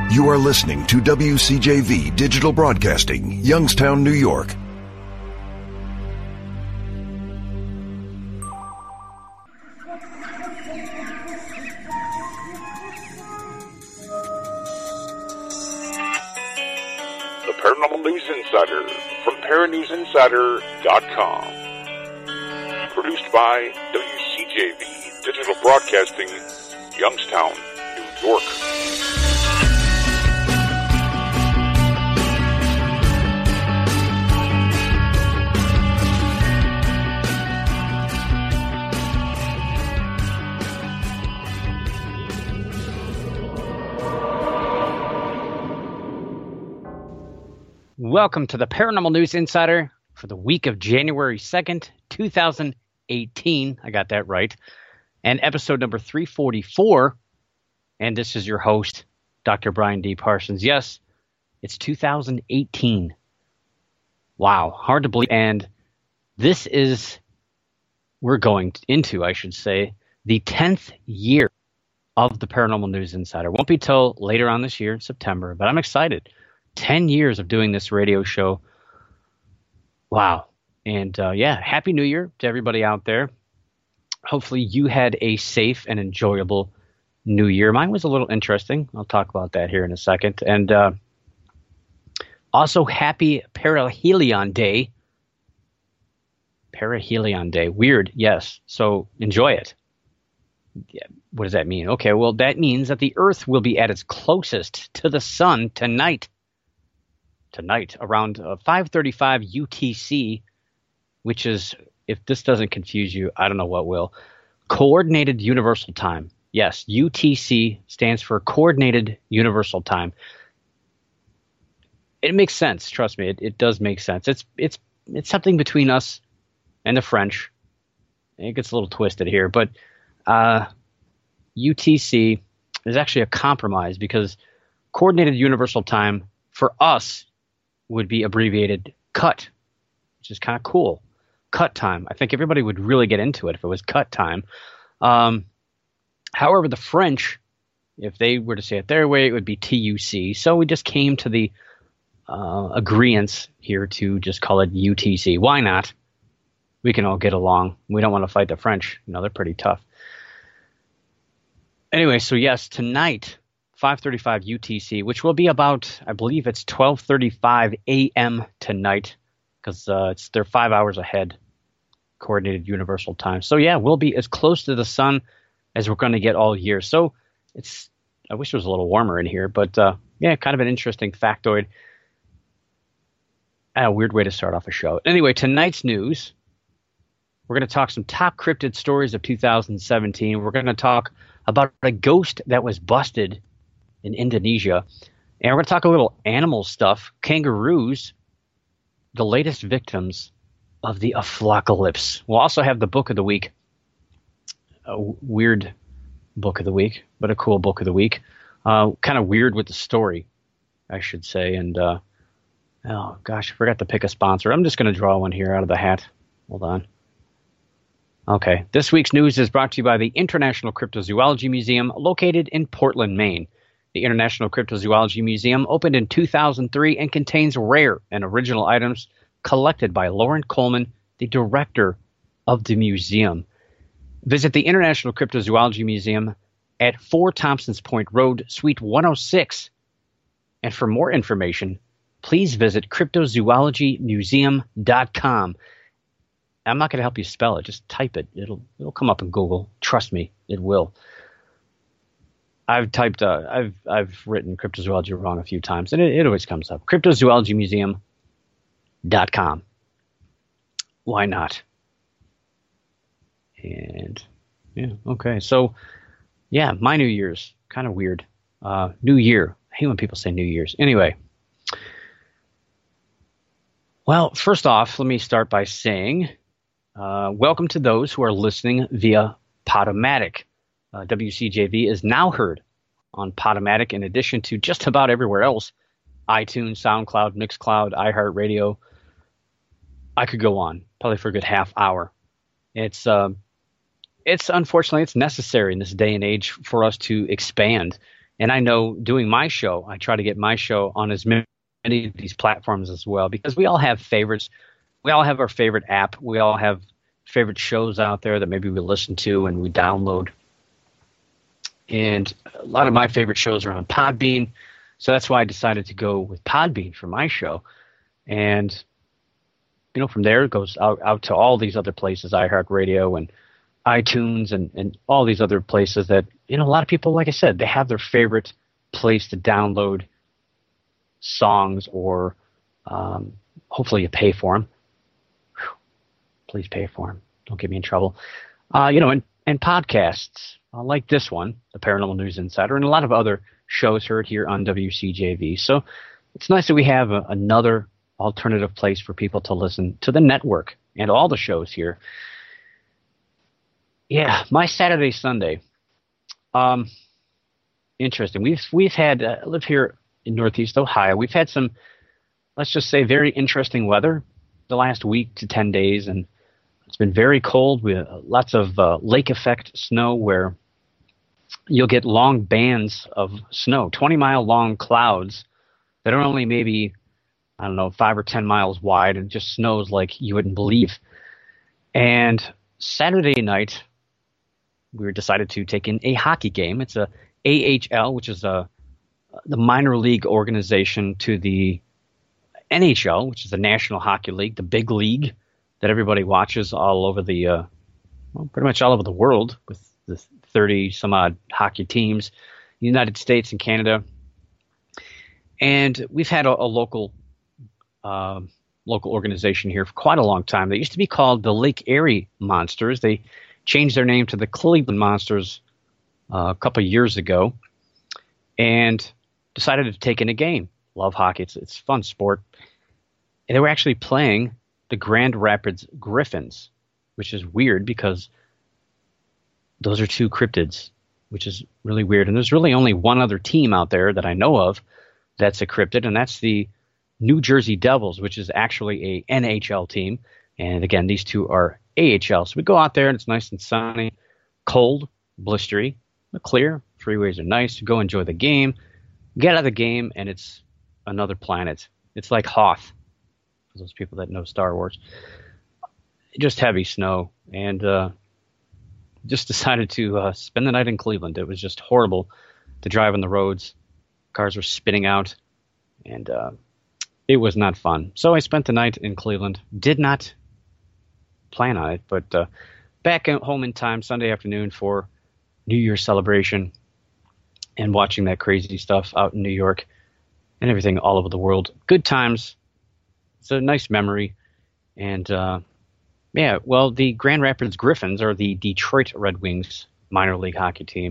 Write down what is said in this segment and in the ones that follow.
You are listening to WCJV Digital Broadcasting, Youngstown, New York. The Paranormal News Insider from ParaNewsInsider.com. Produced by WCJV Digital Broadcasting, Youngstown, New York. Welcome to the Paranormal News Insider for the week of January 2nd, 2018. I got that right. And episode number 344. And this is your host, Dr. Brian D. Parsons. Yes, it's 2018. Wow, hard to believe. And this is, we're going into, I should say, the 10th year of the Paranormal News Insider. Won't be till later on this year in September, but I'm excited. 10 years of doing this radio show. Wow. And Happy New Year to everybody out there. Hopefully you had a safe and enjoyable New Year. Mine was a little interesting. I'll talk about that here in a second. And also happy Perihelion Day. Perihelion Day. Weird, yes. So enjoy it. Yeah. What does that mean? Okay, well, that means that the Earth will be at its closest to the sun tonight around 5:35 UTC, which is, if this doesn't confuse you, I don't know what will. Coordinated Universal Time. Yes, UTC stands for Coordinated Universal Time. It makes sense. Trust me, it does make sense. It's something between us and the French. It gets a little twisted here, but UTC is actually a compromise because Coordinated Universal Time for us would be abbreviated CUT, which is kind of cool. CUT time. I think everybody would really get into it if it was CUT time. However, the French, if they were to say it their way, it would be TUC. So we just came to the agreeance here to just call it UTC. Why not? We can all get along. We don't want to fight the French. You know, they're pretty tough. Anyway, so yes, tonight, 5:35 UTC, which will be about, I believe it's 12:35 a.m. tonight, because they're 5 hours ahead, Coordinated Universal Time. So yeah, we'll be as close to the sun as we're going to get all year. So I wish it was a little warmer in here, but kind of an interesting factoid. A weird way to start off a show. Anyway, tonight's news, we're going to talk some top cryptid stories of 2017. We're going to talk about a ghost that was busted in Indonesia. And we're going to talk a little animal stuff. Kangaroos, the latest victims of the Aflocalypse. We'll also have the book of the week. A weird book of the week, but a cool book of the week. Kind of weird with the story, I should say. And, oh gosh, I forgot to pick a sponsor. I'm just going to draw one here out of the hat. Hold on. Okay. This week's news is brought to you by the International Cryptozoology Museum, located in Portland, Maine. The International Cryptozoology Museum opened in 2003 and contains rare and original items collected by Lauren Coleman, the director of the museum. Visit the International Cryptozoology Museum at 4 Thompsons Point Road, Suite 106. And for more information, please visit cryptozoologymuseum.com. I'm not going to help you spell it. Just type it. It'll come up in Google. Trust me, it will. I've written cryptozoology wrong a few times, and it always comes up. Cryptozoologymuseum.com. Why not? And yeah, okay. So yeah, my New Year's kind of weird. New Year. I hate when people say New Year's. Anyway. Well, first off, let me start by saying welcome to those who are listening via Podomatic. WCJV is now heard on Podomatic in addition to just about everywhere else. iTunes, SoundCloud, Mixcloud, iHeartRadio. I could go on probably for a good half hour. It's unfortunately, it's necessary in this day and age for us to expand And I know doing my show, I try to get my show on as many of these platforms as well, because we all have favorites. We all have our favorite app. We all have favorite shows out there that maybe we listen to and we download. And a lot of my favorite shows are on Podbean. So that's why I decided to go with Podbean for my show. And, from there it goes out to all these other places, iHeartRadio and iTunes and all these other places that, a lot of people, like I said, they have their favorite place to download songs, or hopefully you pay for them. Whew. Please pay for them. Don't get me in trouble. And podcasts like this one, the Paranormal News Insider, and a lot of other shows heard here on WCJV. So it's nice that we have another alternative place for people to listen to the network and all the shows here. Yeah, my Saturday, Sunday. Interesting. We've had I live here in Northeast Ohio. We've had some, let's just say, very interesting weather the last week to 10 days, and it's been very cold with lots of lake effect snow, where you'll get long bands of snow, 20-mile long clouds that are only maybe, 5 or 10 miles wide, and just snows like you wouldn't believe. And Saturday night, we decided to take in a hockey game. It's a AHL, which is the minor league organization to the NHL, which is the National Hockey League, the big league that everybody watches all over the, pretty much all over the world, with the 30 some odd hockey teams, United States and Canada. And we've had a local organization here for quite a long time. They used to be called the Lake Erie Monsters. They changed their name to the Cleveland Monsters a couple of years ago, and decided to take in a game. Love hockey. It's a fun sport. And they were actually playing the Grand Rapids Griffins, which is weird because those are two cryptids, which is really weird. And there's really only one other team out there that I know of that's a cryptid, and that's the New Jersey Devils, which is actually a NHL team. And again, these two are AHL. So we go out there and it's nice and sunny, cold, blistery, but clear. Freeways are nice. Go enjoy the game. Get out of the game, and it's another planet. It's like Hoth, for those people that know Star Wars. Just heavy snow, and just decided to spend the night in Cleveland. It was just horrible to drive on the roads. Cars were spitting out, and it was not fun. So I spent the night in Cleveland. Did not plan on it, but back at home in time Sunday afternoon for New Year's celebration, and watching that crazy stuff out in New York and everything all over the world. Good times. It's a nice memory. And the Grand Rapids Griffins are the Detroit Red Wings minor league hockey team.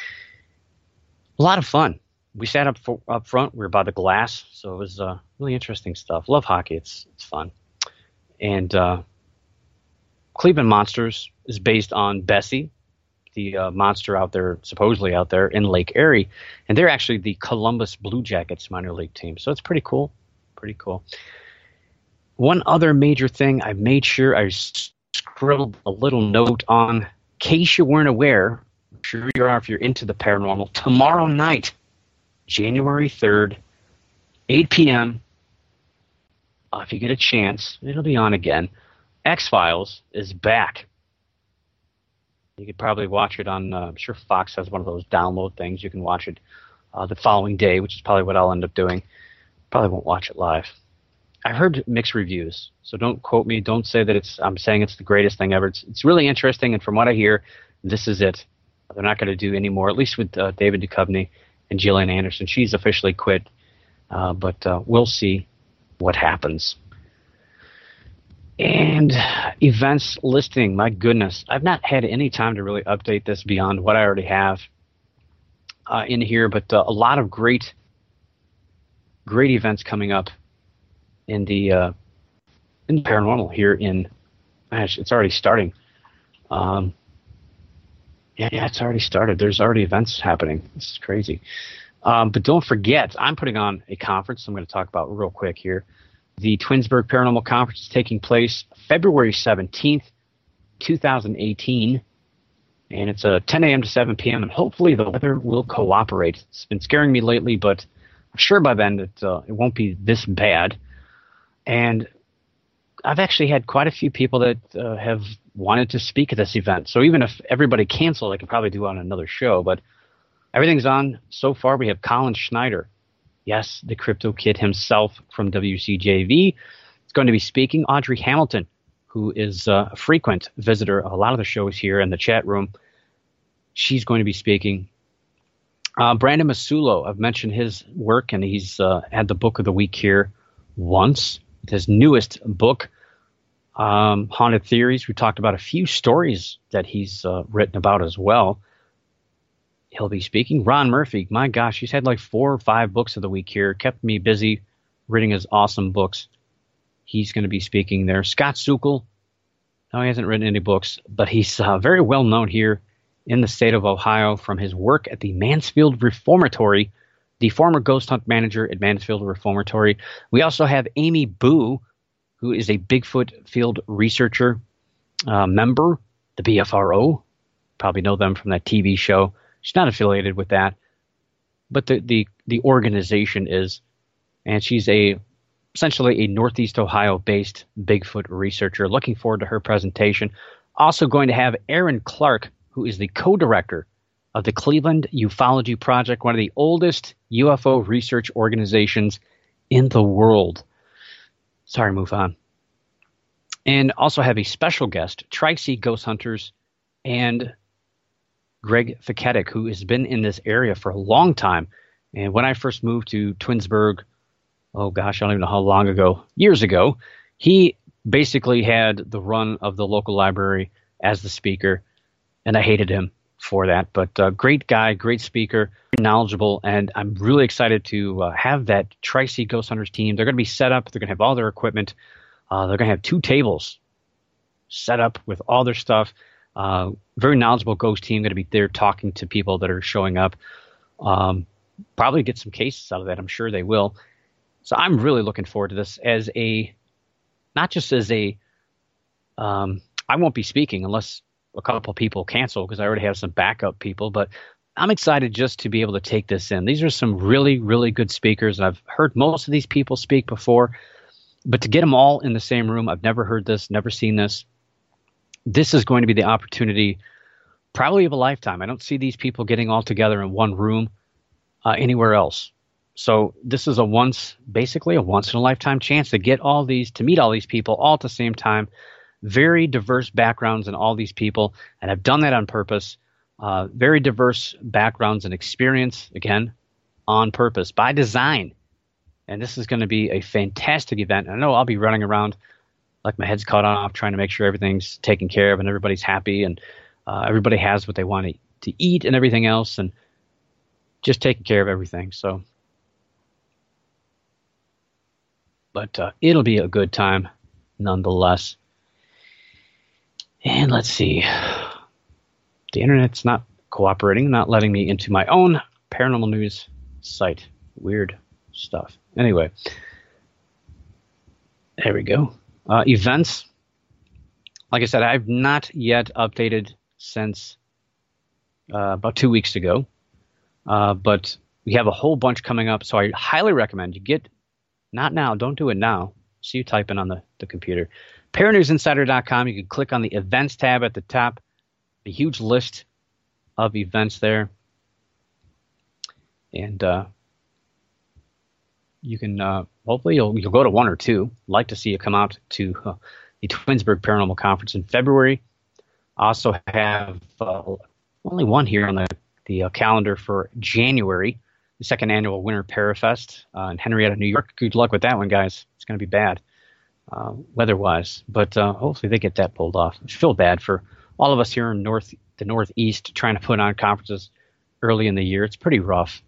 A lot of fun. We sat up front. We were by the glass, so it was really interesting stuff. Love hockey. It's fun. And Cleveland Monsters is based on Bessie, the monster supposedly out there in Lake Erie, and they're actually the Columbus Blue Jackets minor league team. So it's pretty cool. Pretty cool. One other major thing, I made sure I scribbled a little note on, in case you weren't aware. I'm sure you are if you're into the paranormal. Tomorrow night, January 3rd, 8 p.m., if you get a chance, it'll be on again. X-Files is back. You could probably watch it on, I'm sure Fox has one of those download things. You can watch it the following day, which is probably what I'll end up doing. Probably won't watch it live. I've heard mixed reviews, so don't quote me. Don't say that I'm saying it's the greatest thing ever. It's really interesting, and from what I hear, this is it. They're not going to do any more, at least with David Duchovny and Gillian Anderson. She's officially quit, but we'll see what happens. And events listing, my goodness. I've not had any time to really update this beyond what I already have in here, but a lot of great events coming up in the paranormal here in, it's already starting. Yeah, it's already started. There's already events happening. This is crazy. But don't forget, I'm putting on a conference I'm going to talk about real quick here. The Twinsburg Paranormal Conference is taking place February 17th, 2018. And it's 10 a.m. to 7 p.m., and hopefully the weather will cooperate. It's been scaring me lately, but I'm sure by then it won't be this bad. And I've actually had quite a few people that have wanted to speak at this event. So even if everybody canceled, I could probably do it on another show. But everything's on so far. We have Colin Schneider. Yes, the Crypto Kid himself from WCJV. It's going to be speaking. Audrey Hamilton, who is a frequent visitor of a lot of the shows here in the chat room. She's going to be speaking. Brandon Masulo, I've mentioned his work, and he's had the book of the week here once. His newest book, Haunted Theories. We talked about a few stories that he's written about as well. He'll be speaking. Ron Murphy, my gosh, he's had like 4 or 5 books of the week here. Kept me busy reading his awesome books. He's going to be speaking there. Scott Sukol, no, he hasn't written any books, but he's very well known here in the state of Ohio from his work at the Mansfield Reformatory, the former ghost hunt manager at Mansfield Reformatory. We also have Amy Boo, who is a Bigfoot field researcher member, the BFRO. Probably know them from that TV show. She's not affiliated with that, but the organization is, and she's essentially a Northeast Ohio-based Bigfoot researcher. Looking forward to her presentation. Also going to have Aaron Clark, who is the co-director of the Cleveland Ufology Project, one of the oldest UFO research organizations in the world. Sorry, move on. And also have a special guest, Tri-C Ghost Hunters, and Greg Fiketic, who has been in this area for a long time. And when I first moved to Twinsburg, oh gosh, I don't even know how long ago, years ago, he basically had the run of the local library as the speaker, and I hated him for that. But great guy, great speaker, knowledgeable, and I'm really excited to have that Tri-C Ghost Hunters team. They're going to be set up. They're going to have all their equipment. They're going to have 2 tables set up with all their stuff. Very knowledgeable ghost team going to be there talking to people that are showing up. Probably get some cases out of that. I'm sure they will. So I'm really looking forward to this as not just as I won't be speaking unless a couple people cancel because I already have some backup people, but I'm excited just to be able to take this in. These are some really, really good speakers, and I've heard most of these people speak before, but to get them all in the same room, I've never heard this, never seen this. This is going to be the opportunity probably of a lifetime. I don't see these people getting all together in one room anywhere else. So this is basically a once in a lifetime chance to meet all these people all at the same time. Very diverse backgrounds in all these people, and I've done that on purpose. Very diverse backgrounds and experience, again, on purpose, by design. And this is going to be a fantastic event. I know I'll be running around like my head's cut off, trying to make sure everything's taken care of and everybody's happy and everybody has what they want to eat and everything else, and just taking care of everything. So, but it'll be a good time nonetheless. And let's see. The internet's not cooperating, not letting me into my own paranormal news site. Weird stuff. Anyway, there we go. Events. Like I said, I've not yet updated since about 2 weeks ago. But we have a whole bunch coming up, so I highly recommend you not now, don't do it now. See you typing on the computer. ParaNewsInsider.com. You can click on the events tab at the top. A huge list of events there. And you can, hopefully you'll go to 1 or 2. I'd like to see you come out to the Twinsburg Paranormal Conference in February. I also have only one here on the calendar for January, the 2nd annual Winter Parafest in Henrietta, New York. Good luck with that one, guys. It's going to be bad weather-wise, but hopefully they get that pulled off. I feel bad for all of us here in the Northeast trying to put on conferences early in the year. It's pretty rough.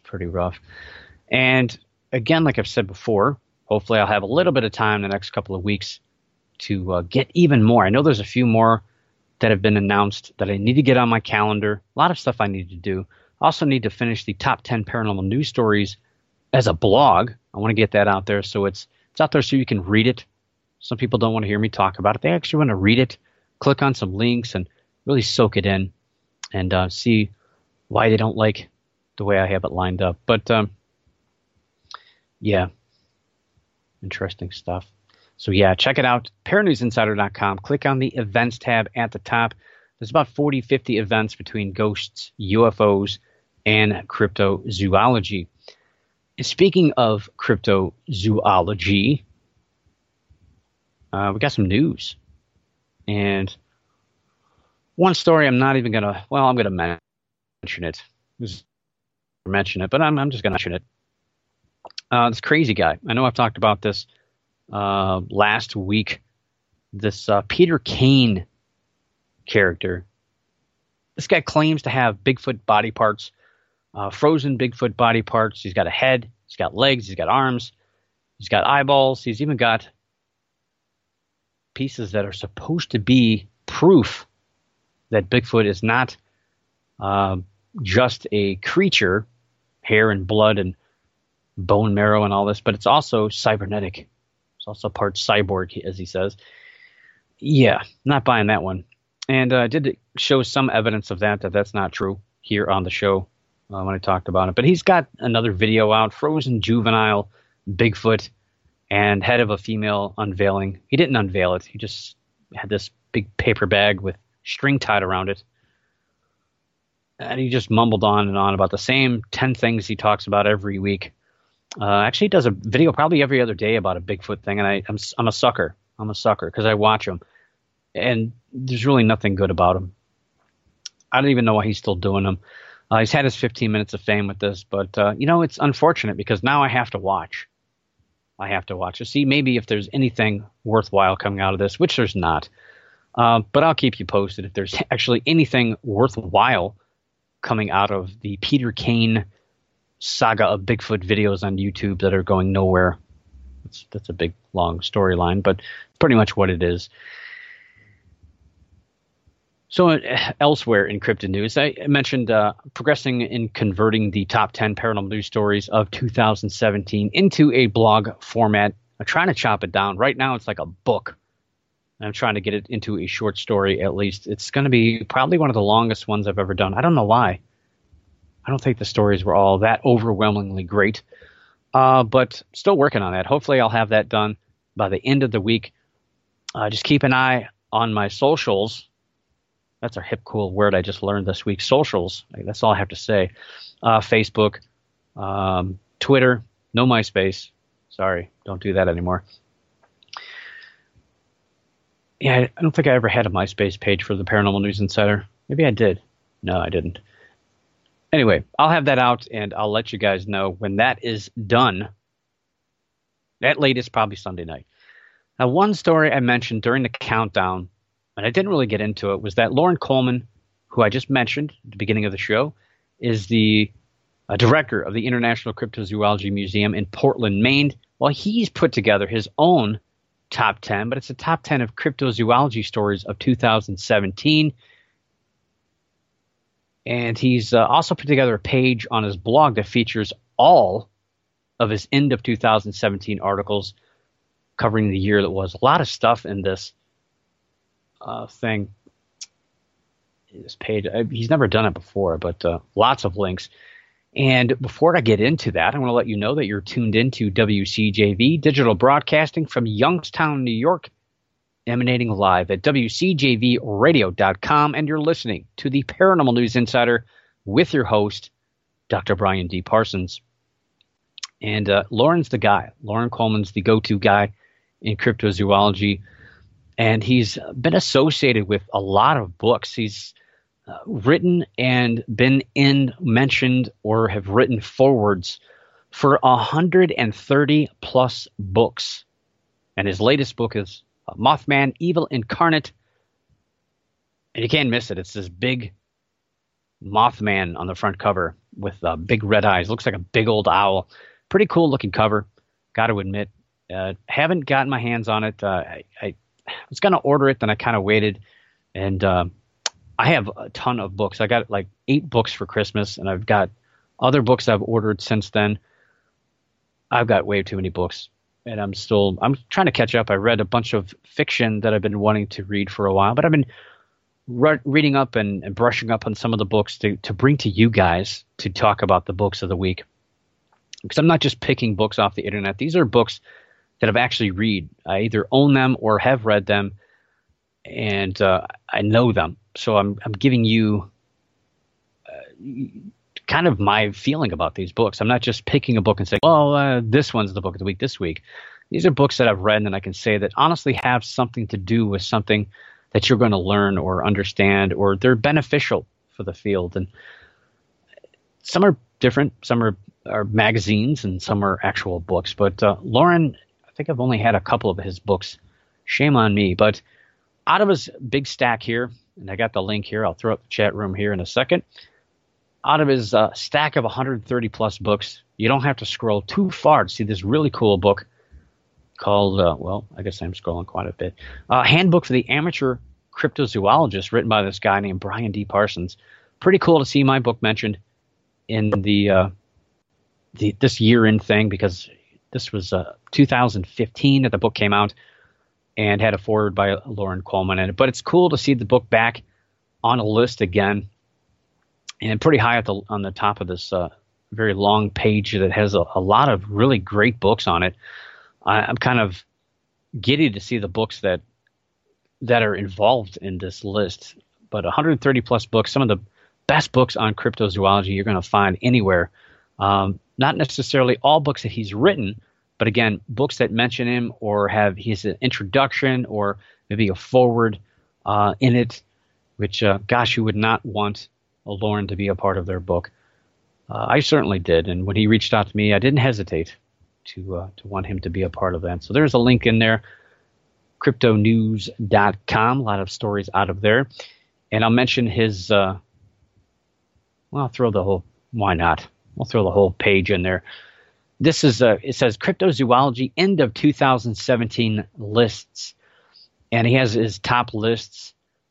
And again, like I've said before, hopefully I'll have a little bit of time in the next couple of weeks to get even more. I know there's a few more that have been announced that I need to get on my calendar. A lot of stuff I need to do. I also need to finish the top 10 paranormal news stories as a blog. I want to get that out there so it's out there so you can read it. Some people don't want to hear me talk about it. They actually want to read it, click on some links, and really soak it in. and see why they don't like the way I have it lined up. But yeah, interesting stuff. So yeah, check it out, paranewsinsider.com. Click on the events tab at the top. There's about 40, 50 events between ghosts, UFOs, and cryptozoology. And speaking of cryptozoology, we got some news. And one story I'm not even going to, well, I'm going to mention it. But I'm just going to mention it. This crazy guy. I know I've talked about this last week. This Peter Kane character. This guy claims to have Bigfoot body parts, frozen Bigfoot body parts. He's got a head, he's got legs, he's got arms, he's got eyeballs. He's even got pieces that are supposed to be proof that Bigfoot is not just a creature, hair and blood and bone marrow and all this, but it's also cybernetic. It's also part cyborg, as he says. Yeah, not buying that one. And I did show some evidence of that's not true here on the show when I talked about it. But he's got another video out, frozen juvenile Bigfoot and head of a female unveiling. He didn't unveil it. He just had this big paper bag with string tied around it. And he just mumbled on and on about the same 10 things he talks about every week. Actually, he does a video probably every other day about a Bigfoot thing. And I'm a sucker. I'm a sucker because I watch him. And there's really nothing good about him. I don't even know why he's still doing them. He's had his 15 minutes of fame with this, but, it's unfortunate because now I have to watch. To see maybe if there's anything worthwhile coming out of this, which there's not. But I'll keep you posted if there's actually anything worthwhile coming out of the Peter Kane saga of Bigfoot videos on YouTube that are going nowhere. That's a big, long storyline, but pretty much what it is. So elsewhere in cryptid news, I mentioned progressing in converting the top 10 paranormal news stories of 2017 into a blog format. I'm trying to chop it down. Right now it's like a book. I'm trying to get it into a short story at least. It's going to be probably one of the longest ones I've ever done. I don't know why. I don't think the stories were all that overwhelmingly great. But still working on that. Hopefully I'll have that done by the end of the week. Just keep an eye on my socials. That's a hip, cool word I just learned this week. Socials. That's all I have to say. Facebook, Twitter, no MySpace. Sorry, don't do that anymore. Yeah, I don't think I ever had a MySpace page for the Paranormal News Insider. Maybe I did. No, I didn't. Anyway, I'll have that out, and I'll let you guys know when that is done. At latest, probably Sunday night. Now, one story I mentioned during the countdown, and I didn't really get into it, was that Loren Coleman, who I just mentioned at the beginning of the show, is the director of the International Cryptozoology Museum in Portland, Maine. Well, he's put together his own top 10, but it's a top 10 of cryptozoology stories of 2017. And he's also put together a page on his blog that features all of his end of 2017 articles covering the year that was. A lot of stuff in this thing. This page, he's never done it before, but lots of links. And before I get into that, I want to let you know that you're tuned into WCJV Digital Broadcasting from Youngstown, New York, emanating live at WCJVradio.com, and you're listening to the Paranormal News Insider with your host, Dr. Brian D. Parsons. And Loren's the guy. Loren Coleman's the go-to guy in cryptozoology, and he's been associated with a lot of books. He's written and been mentioned or have written forwards for 130 plus books. And his latest book is Mothman, Evil Incarnate. And you can't miss it. It's this big Mothman on the front cover with big red eyes. Looks like a big old owl. Pretty cool looking cover, got to admit. Haven't gotten my hands on it. I was going to order it, then I kind of waited. And I have a ton of books. I got like 8 books for Christmas, and I've got other books I've ordered since then. I've got way too many books, and I'm trying to catch up. I read a bunch of fiction that I've been wanting to read for a while, but I've been reading up and brushing up on some of the books to bring to you guys to talk about the books of the week. Because I'm not just picking books off the internet. These are books that I've actually read. I either own them or have read them, and I know them. So I'm giving you kind of my feeling about these books. I'm not just picking a book and saying, well, this one's the book of the week this week. These are books that I've read and I can say that honestly have something to do with something that you're going to learn or understand, or they're beneficial for the field. And some are different. Some are magazines and some are actual books. But Loren, I think I've only had a couple of his books. Shame on me. But out of his big stack here, and I got the link here. I'll throw up the chat room here in a second. Out of his stack of 130 plus books, you don't have to scroll too far to see this really cool book called, well, I guess I'm scrolling quite a bit. Handbook for the Amateur Cryptozoologist, written by this guy named Brian D. Parsons. Pretty cool to see my book mentioned in this year-end thing, because this was 2015 that the book came out and had a foreword by Loren Coleman in it. But it's cool to see the book back on a list again, and pretty high on the top of this very long page that has a lot of really great books on it. I'm kind of giddy to see the books that are involved in this list. But 130 plus books, some of the best books on cryptozoology you're going to find anywhere. Not necessarily all books that he's written, but again, books that mention him or have his introduction or maybe a foreword in it, which, gosh, you would not want Loren to be a part of their book. I certainly did. And when he reached out to me, I didn't hesitate to want him to be a part of that. So there's a link in there, cryptonews.com, a lot of stories out of there. And I'll mention his, well, I'll throw the whole, why not? I'll throw the whole page in there. This is, it says Cryptozoology end of 2017 lists. And he has his top lists.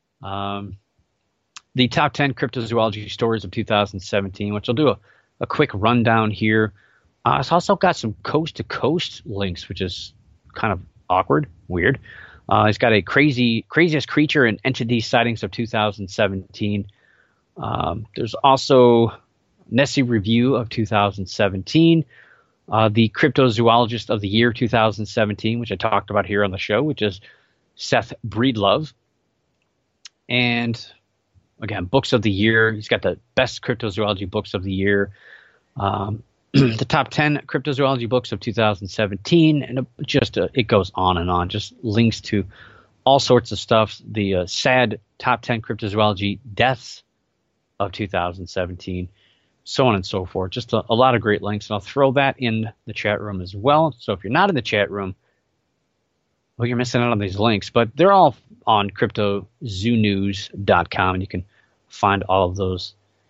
The top 10 cryptozoology stories of 2017, which I'll do a quick rundown here. It's also got some coast-to-coast links, which is kind of awkward, weird. It's got a craziest creature and entity sightings of 2017. There's also Nessie Review of 2017. The Cryptozoologist of the Year 2017, which I talked about here on the show, which is Seth Breedlove. And again, books of the year. He's got the best cryptozoology books of the year. The top 10 cryptozoology books of 2017, and it goes on and on. Just links to all sorts of stuff. The sad top 10 cryptozoology deaths of 2017, so on and so forth. Just a lot of great links, and I'll throw that in the chat room as well. So if you're not in the chat room, well, you're missing out on these links, but they're all on cryptozoonews.com, and you can find all of those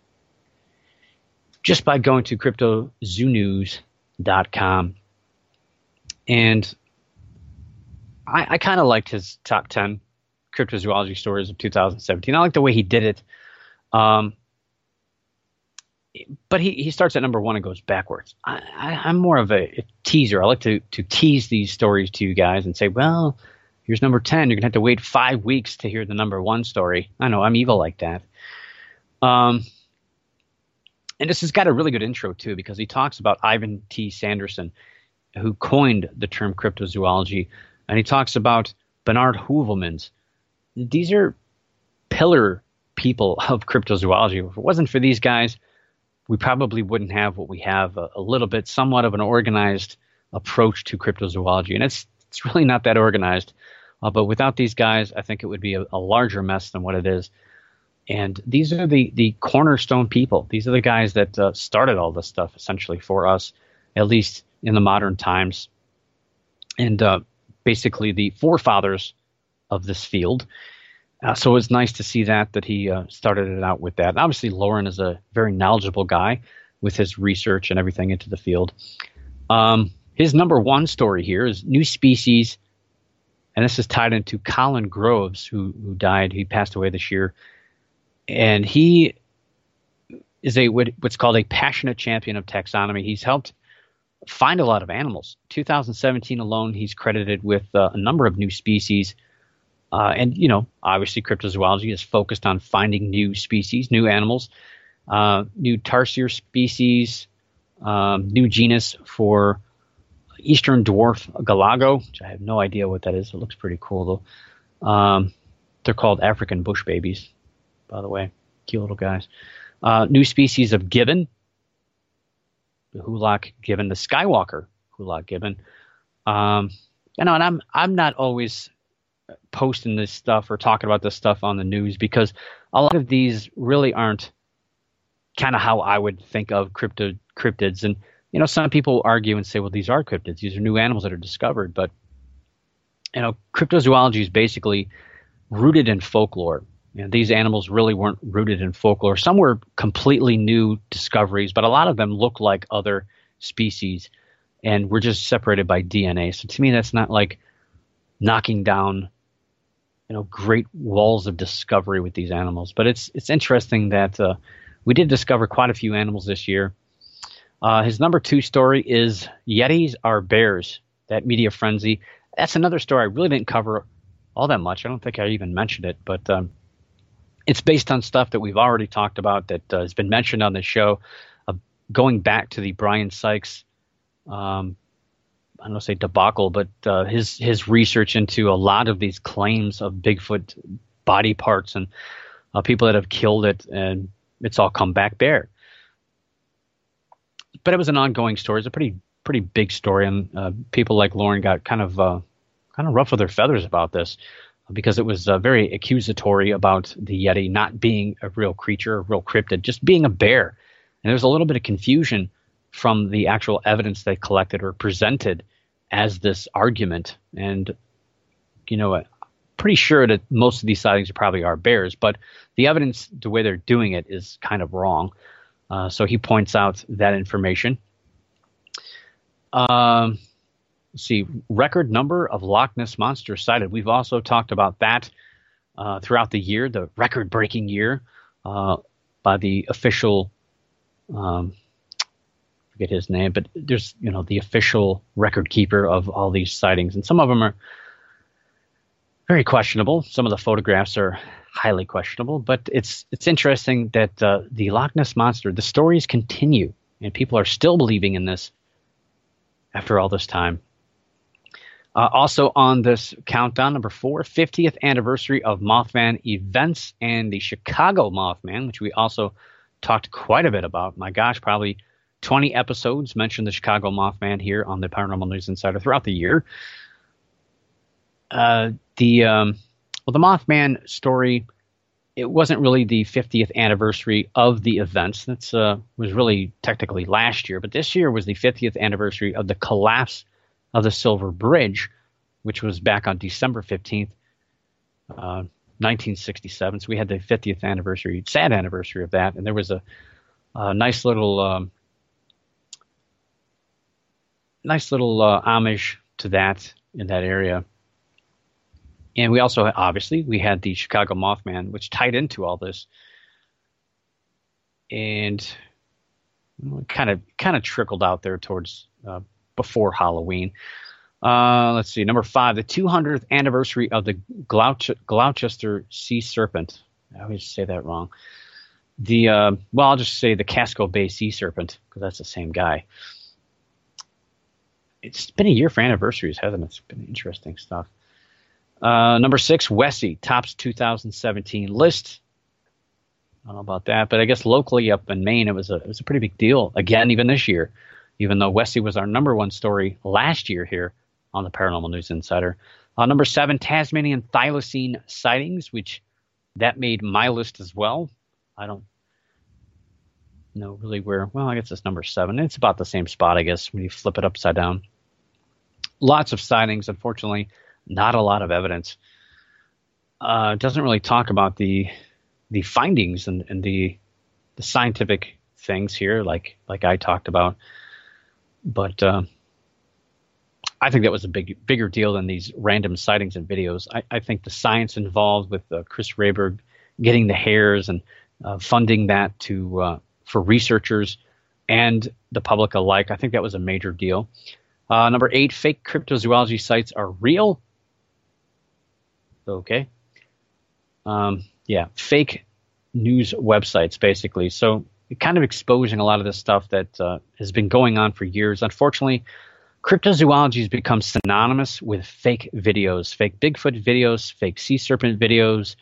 just by going to cryptozoonews.com. And I kind of liked his top 10 cryptozoology stories of 2017. I like the way he did it. But he starts at number 1 and goes backwards. I'm more of a teaser. I like to tease these stories to you guys and say, well, here's number 10. You're going to have to wait 5 weeks to hear the number 1 story. I know, I'm evil like that. And this has got a really good intro, too, because he talks about Ivan T. Sanderson, who coined the term cryptozoology. And he talks about Bernard Heuvelmans. These are pillar people of cryptozoology. If it wasn't for these guys, we probably wouldn't have what we have, a little bit, somewhat of an organized approach to cryptozoology. And it's really not that organized. But without these guys, I think it would be a larger mess than what it is. And these are the cornerstone people. These are the guys that started all this stuff, essentially, for us, at least in the modern times. And basically the forefathers of this field. So it's nice to see that he started it out with that. And obviously, Loren is a very knowledgeable guy with his research and everything into the field. His number 1 story here is New Species, and this is tied into Colin Groves, who died. He passed away this year. And he is what's called a passionate champion of taxonomy. He's helped find a lot of animals. 2017 alone, he's credited with a number of new species And, obviously cryptozoology is focused on finding new species, new animals, new tarsier species, new genus for eastern dwarf galago, which I have no idea what that is. It looks pretty cool, though. They're called African bush babies, by the way. Cute little guys. New species of gibbon, the Hulak gibbon, the Skywalker Hulak gibbon. And I'm not always posting this stuff or talking about this stuff on the news because a lot of these really aren't kind of how I would think of cryptids. And, some people argue and say, well, these are cryptids. These are new animals that are discovered. But, cryptozoology is basically rooted in folklore. These animals really weren't rooted in folklore. Some were completely new discoveries, but a lot of them look like other species and were just separated by DNA. So to me, that's not like knocking down, great walls of discovery with these animals. But it's interesting that we did discover quite a few animals this year. His number 2 story is Yetis Are Bears, that media frenzy. That's another story I really didn't cover all that much. I don't think I even mentioned it, but it's based on stuff that we've already talked about that has been mentioned on the show, going back to the Brian Sykes, I don't want to say debacle, but his research into a lot of these claims of Bigfoot body parts and people that have killed it, and it's all come back bear. But it was an ongoing story. It's a pretty big story, and people like Lauren got kind of ruffled their feathers about this because it was very accusatory about the Yeti not being a real creature, a real cryptid, just being a bear. And there's a little bit of confusion from the actual evidence they collected or presented as this argument. And, pretty sure that most of these sightings probably are bears, but the evidence, the way they're doing it, is kind of wrong. So he points out that information. Let's see, record number of Loch Ness monsters sighted. We've also talked about that throughout the year, the record-breaking year by the official, forget his name, but there's, the official record keeper of all these sightings. And some of them are very questionable. Some of the photographs are highly questionable, but it's interesting that the Loch Ness Monster, the stories continue, and people are still believing in this after all this time. Also on this countdown, number 4, 50th anniversary of Mothman events and the Chicago Mothman, which we also talked quite a bit about. My gosh, probably 20 episodes mentioned the Chicago Mothman here on the Paranormal News Insider throughout the year. The Mothman story, it wasn't really the 50th anniversary of the events. That's was really technically last year, but this year was the 50th anniversary of the collapse of the Silver Bridge, which was back on December 15th, 1967. So we had the 50th anniversary, sad anniversary of that, and there was a nice little homage to that in that area. And we also, obviously, we had the Chicago Mothman, which tied into all this, and kind of trickled out there towards before Halloween. Let's see, number 5, the 200th anniversary of the Gloucester Sea Serpent. I always say that wrong. I'll just say the Casco Bay Sea Serpent, because that's the same guy. It's been a year for anniversaries, hasn't it? It's been interesting stuff. Number 6, Wessie tops 2017 list. I don't know about that, but I guess locally up in Maine, it was a pretty big deal again, even this year. Even though Wessie was our number 1 story last year here on the Paranormal News Insider. Number 7, Tasmanian thylacine sightings, which that made my list as well. I don't know really where. Well, I guess it's number 7. It's about the same spot, I guess, when you flip it upside down. Lots of sightings, unfortunately. Not a lot of evidence. It doesn't really talk about the findings and the scientific things here, like I talked about. But I think that was a bigger deal than these random sightings and videos. I think the science involved with Chris Rayberg getting the hairs and funding that for researchers and the public alike, I think that was a major deal. Number 8, fake cryptozoology sites are real. Okay. Fake news websites, basically. So kind of exposing a lot of this stuff that has been going on for years. Unfortunately, cryptozoology has become synonymous with fake videos, fake Bigfoot videos, fake sea serpent videos,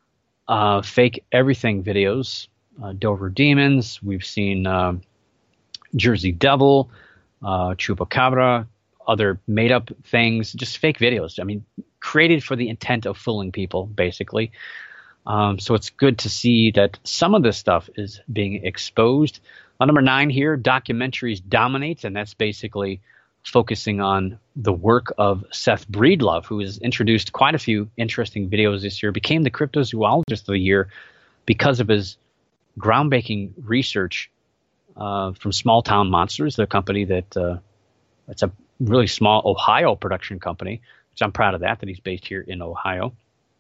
fake everything videos, Dover demons. We've seen Jersey Devil, Chupacabra, other made-up things, just fake videos. I mean, created for the intent of fooling people, basically. So it's good to see that some of this stuff is being exposed. Number 9 here, documentaries dominate, and that's basically focusing on the work of Seth Breedlove, who has introduced quite a few interesting videos this year, became the cryptozoologist of the year because of his groundbreaking research from Small Town Monsters, the company that it's a really small Ohio production company, which I'm proud of that he's based here in Ohio.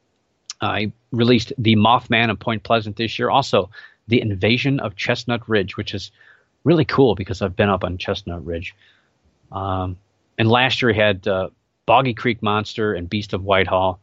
I released The Mothman of Point Pleasant this year. Also, The Invasion of Chestnut Ridge, which is really cool because I've been up on Chestnut Ridge. And last year he had Boggy Creek Monster and Beast of Whitehall.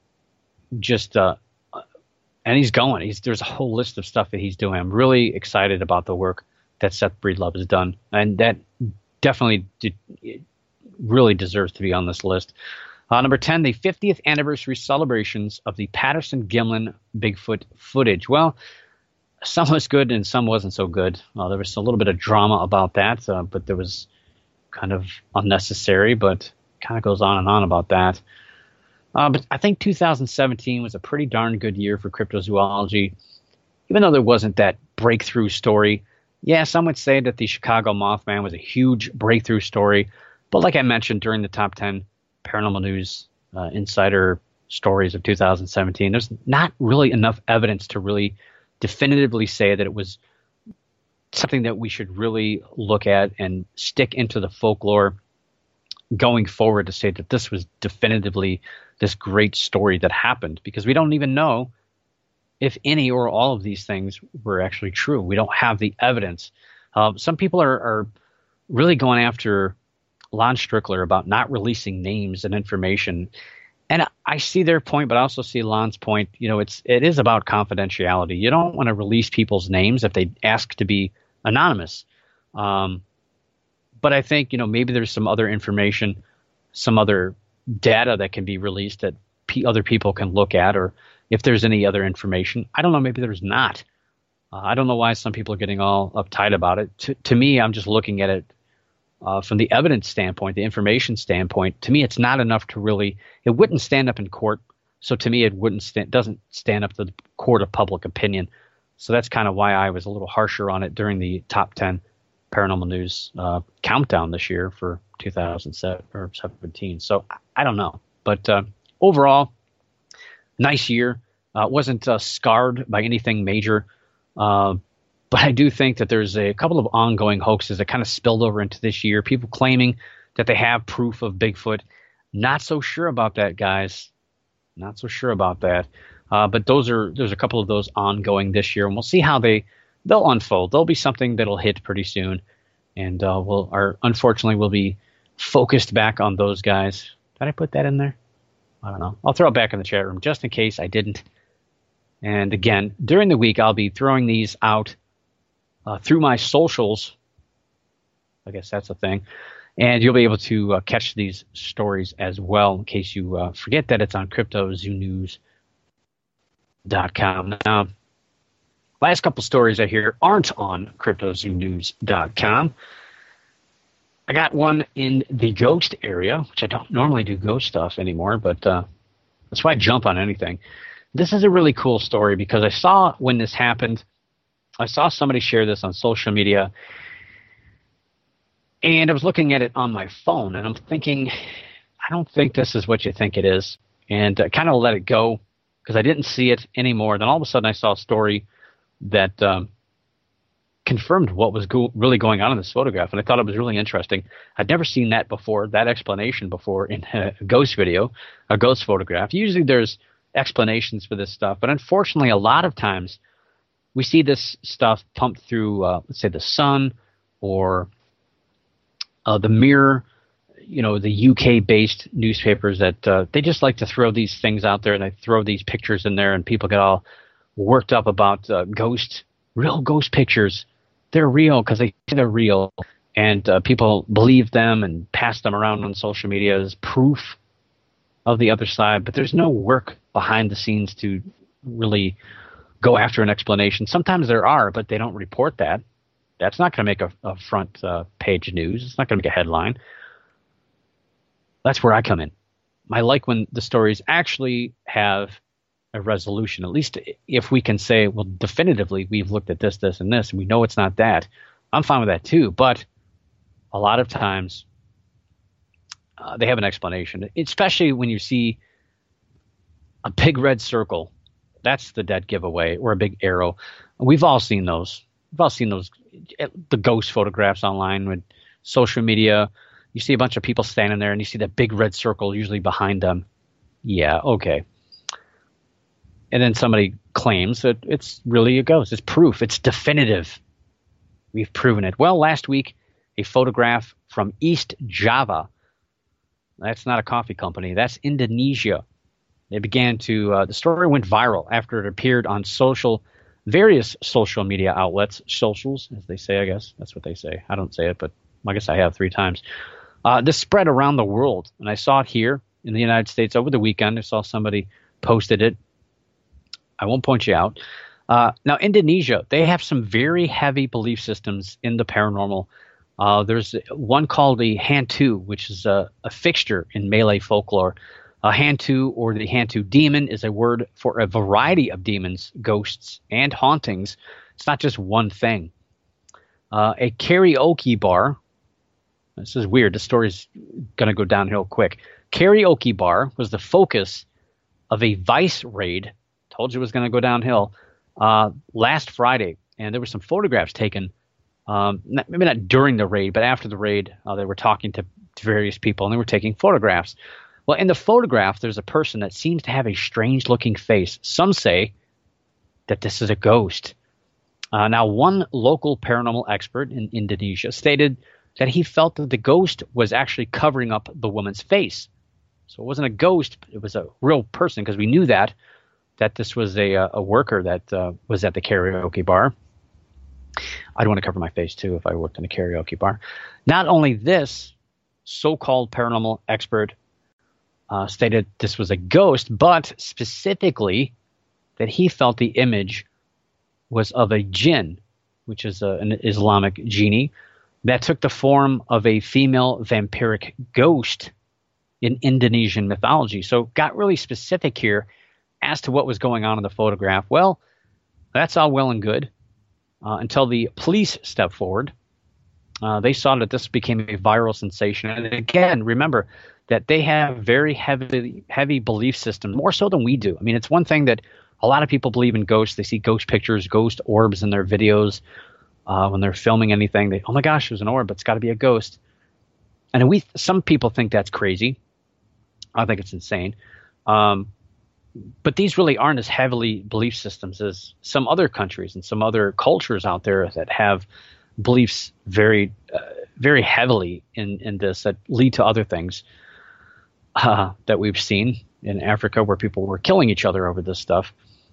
And he's going. There's a whole list of stuff that he's doing. I'm really excited about the work that Seth Breedlove has done. And that definitely really deserves to be on this list. Number 10, the 50th anniversary celebrations of the Patterson-Gimlin Bigfoot footage. Well, some was good and some wasn't so good. There was a little bit of drama about that, but there was kind of unnecessary, but kind of goes on and on about that. But I think 2017 was a pretty darn good year for cryptozoology, even though there wasn't that breakthrough story. Yeah, some would say that the Chicago Mothman was a huge breakthrough story, but like I mentioned during the top 10 Paranormal News Insider stories of 2017, there's not really enough evidence to really definitively say that it was something that we should really look at and stick into the folklore going forward to say that this was definitively this great story that happened, because we don't even know if any or all of these things were actually true. We don't have the evidence. Some people are really going after Lon Strickler about not releasing names and information. And I see their point, but I also see Lon's point. You know, it is about confidentiality. You don't want to release people's names if they ask to be anonymous. But I think, maybe there's some other information, some other data that can be released that other people can look at, or if there's any other information. I don't know. Maybe there's not. I don't know why some people are getting all uptight about it. To me, I'm just looking at it from the evidence standpoint, the information standpoint. To me, it's not enough to really, it wouldn't stand up in court. So to me, it doesn't stand up to the court of public opinion. So that's kind of why I was a little harsher on it during the top 10 Paranormal News countdown this year for 2017. So I don't know. But overall, nice year. Wasn't scarred by anything major. But I do think that there's a couple of ongoing hoaxes that kind of spilled over into this year. People claiming that they have proof of Bigfoot. Not so sure about that, guys. Not so sure about that. But there's a couple of those ongoing this year, and we'll see how they'll unfold. There'll be something that'll hit pretty soon, and unfortunately we'll be focused back on those guys. Did I put that in there? I don't know. I'll throw it back in the chat room just in case I didn't. And again, during the week, I'll be throwing these out through my socials. I guess that's a thing. And you'll be able to catch these stories as well, in case you forget that it's on CryptoZooNews.com. Now, last couple stories I hear aren't on CryptoZooNews.com. I got one in the ghost area, which I don't normally do ghost stuff anymore, but that's why I jump on anything. This is a really cool story because I saw when this happened, I saw somebody share this on social media, and I was looking at it on my phone, and I'm thinking, I don't think this is what you think it is, and I kind of let it go because I didn't see it anymore. Then all of a sudden I saw a story that confirmed what was really going on in this photograph, and I thought it was really interesting. I'd never seen that before, that explanation before in a ghost video, a ghost photograph. Usually there's explanations for this stuff, but unfortunately a lot of times we see this stuff pumped through, let's say, the sun or the mirror. the UK-based newspapers that they just like to throw these things out there, and they throw these pictures in there, and people get all worked up about real ghost pictures. They're real because they say they're real, and people believe them and pass them around on social media as proof of the other side. But there's no work behind the scenes to really go after an explanation. Sometimes there are, but they don't report that. That's not going to make a front page news. It's not going to make a headline. That's where I come in. I like when the stories actually have a resolution. At least if we can say, well, definitively, we've looked at this, this, and this, and we know it's not that. I'm fine with that too. But a lot of times they have an explanation, especially when you see a big red circle. That's the dead giveaway, or a big arrow. We've all seen those. We've all seen those, the ghost photographs online with social media. You see a bunch of people standing there, and you see that big red circle usually behind them. Yeah, okay. And then somebody claims that it's really a ghost. It's proof. It's definitive. We've proven it. Well, last week, a photograph from East Java. That's not a coffee company. That's Indonesia. They began to the story went viral after it appeared on various social media outlets, socials, as they say, I guess. That's what they say. I don't say it, but I guess I have 3 times. This spread around the world, and I saw it here in the United States over the weekend. I saw somebody posted it. I won't point you out. Now, Indonesia, they have some very heavy belief systems in the paranormal. There's one called the Hantu, which is a fixture in Malay folklore. A Hantu, or the Hantu demon, is a word for a variety of demons, ghosts, and hauntings. It's not just one thing. A karaoke bar. This is weird. The story's going to go downhill quick. Karaoke bar was the focus of a Vice raid. Told you it was going to go downhill. Last Friday, and there were some photographs taken. Maybe not during the raid, but after the raid, they were talking to various people, and they were taking photographs. Well, in the photograph, there's a person that seems to have a strange-looking face. Some say that this is a ghost. Now, one local paranormal expert in Indonesia stated that he felt that the ghost was actually covering up the woman's face. So it wasn't a ghost, it was a real person, because we knew that this was a worker that was at the karaoke bar. I'd want to cover my face, too, if I worked in a karaoke bar. Not only this, so-called paranormal expert stated this was a ghost, but specifically that he felt the image was of a jinn, which is an Islamic genie, that took the form of a female vampiric ghost in Indonesian mythology. So got really specific here as to what was going on in the photograph. Well, that's all well and good until the police stepped forward. They saw that this became a viral sensation. And again, remember that they have very heavy belief systems, more so than we do. I mean, it's one thing that a lot of people believe in ghosts. They see ghost pictures, ghost orbs in their videos. When they're filming anything, oh my gosh, there's an orb, but it's got to be a ghost. And some people think that's crazy. I think it's insane. But these really aren't as heavily belief systems as some other countries and some other cultures out there that have beliefs very, very heavily in this, that lead to other things that we've seen in Africa, where people were killing each other over this stuff.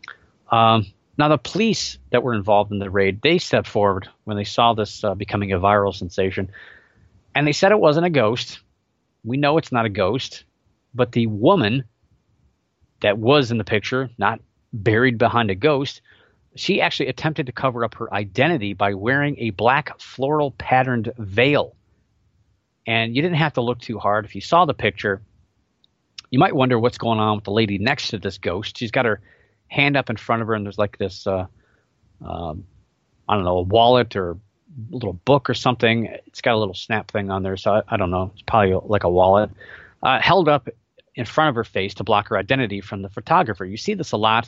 Now, the police that were involved in the raid, they stepped forward when they saw this becoming a viral sensation. And they said it wasn't a ghost. We know it's not a ghost. But the woman that was in the picture, not buried behind a ghost, she actually attempted to cover up her identity by wearing a black floral patterned veil. And you didn't have to look too hard. If you saw the picture, you might wonder what's going on with the lady next to this ghost. She's got her hand up in front of her, and there's like this, I don't know, a wallet or a little book or something. It's got a little snap thing on there, so I don't know. It's probably like a wallet. Held up in front of her face to block her identity from the photographer. You see this a lot.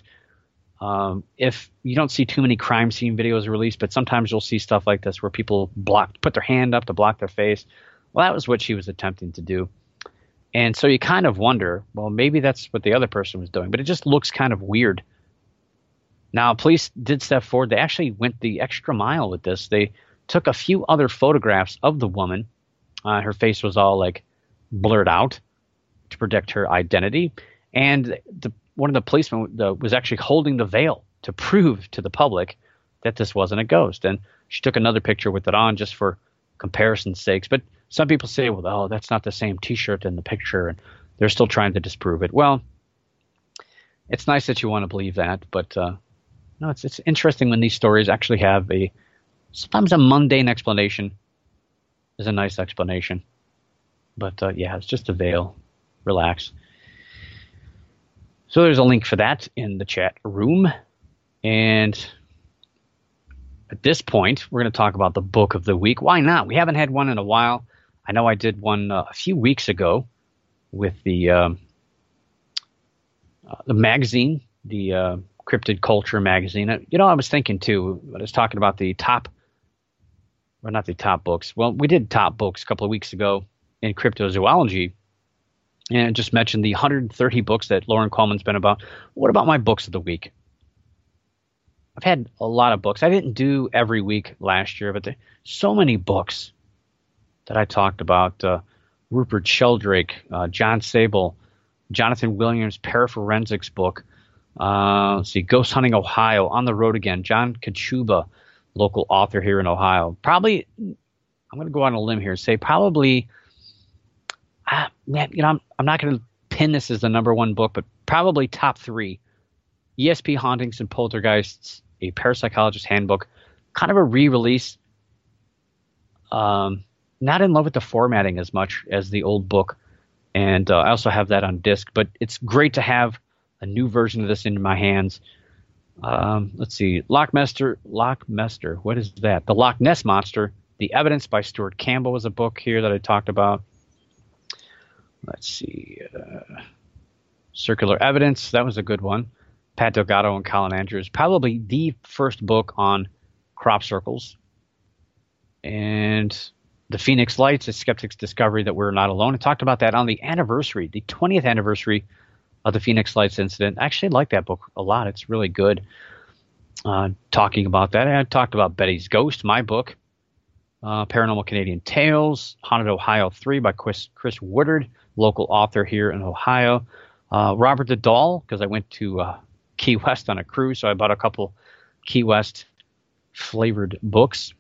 If you don't see too many crime scene videos released, but sometimes you'll see stuff like this where people put their hand up to block their face. Well, that was what she was attempting to do. And so you kind of wonder, well, maybe that's what the other person was doing, but it just looks kind of weird. Now, police did step forward. They actually went the extra mile with this. They took a few other photographs of the woman. Her face was all like blurred out to protect her identity. And one of the policemen was actually holding the veil to prove to the public that this wasn't a ghost. And she took another picture with it on just for comparison's sakes. But some people say, well, oh, that's not the same T-shirt in the picture, and they're still trying to disprove it. Well, it's nice that you want to believe that, but no, it's interesting when these stories actually have sometimes a mundane explanation is a nice explanation. But yeah, it's just a veil. Relax. So there's a link for that in the chat room. And at this point, we're going to talk about the book of the week. Why not? We haven't had one in a while. I know I did one a few weeks ago with the magazine, the Cryptid Culture magazine. You know, I was thinking too, I was talking about not the top books. Well, we did top books a couple of weeks ago in cryptozoology, and it just mentioned the 130 books that Loren Coleman's been about. What about my books of the week? I've had a lot of books. I didn't do every week last year, but so many books that I talked about. Rupert Sheldrake, John Sable, Jonathan Williams' Paraforensics book. Let's see, Ghost Hunting Ohio, On the Road Again, John Kachuba, local author here in Ohio. Probably, I'm going to go on a limb here and say probably, man, you know, I'm not going to pin this as the number one book, but probably top 3. ESP Hauntings and Poltergeists, a Parapsychologist Handbook, kind of a re-release. Not in love with the formatting as much as the old book, and I also have that on disc, but it's great to have a new version of this in my hands. Let's see, Lochmester, what is that? The Loch Ness Monster, The Evidence by Stuart Campbell was a book here that I talked about. Let's see, Circular Evidence, that was a good one. Pat Delgado and Colin Andrews, probably the first book on crop circles. And The Phoenix Lights, A Skeptic's Discovery That We're Not Alone. I talked about that on the anniversary, the 20th anniversary of the Phoenix Lights incident. I actually like that book a lot. It's really good. Talking about that, I talked about Betty's Ghost, my book. Paranormal Canadian Tales, Haunted Ohio 3 by Chris Woodard, local author here in Ohio. Robert the Doll, because I went to Key West on a cruise, so I bought a couple Key West flavored books.